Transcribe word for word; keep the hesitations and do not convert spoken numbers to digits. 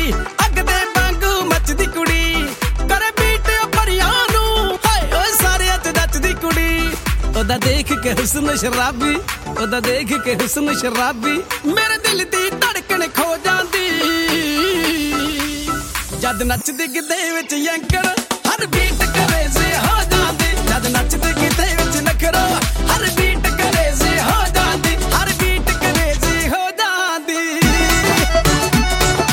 ਅੱਗ ਦੇ ਵਾਂਗੂ ਮੱਚਦੀ ਕੁੜੀ ਕਰੇ ਬੀਟ ਭਰੀਆਂ ਨੂੰ ਹਾਏ ਓਏ ਸਾਰਿਆਂ ਤੇ ਨੱਚਦੀ ਕੁੜੀ ਉਹਦਾ ਦੇਖ ਕੇ ਹੁਸਨ ਸ਼ਰਾਬੀ ਉਹਦਾ ਦੇਖ ਕੇ ਹੁਸਨ ਸ਼ਰਾਬੀ ਮੇਰੇ ਦਿਲ ਦੀ ਧੜਕਣ ਖੋ ਜਾਂਦੀ ਜਦ ਨੱਚਦੀ ਗਿੱਧੇ ਵਿੱਚ ਯੰਕਰ ਹਰ ਬੀਟ ਕਰੇਜ਼ੀ ਹੋ ਜਾਂਦੀ ਜਦ ਨੱਚਦੀ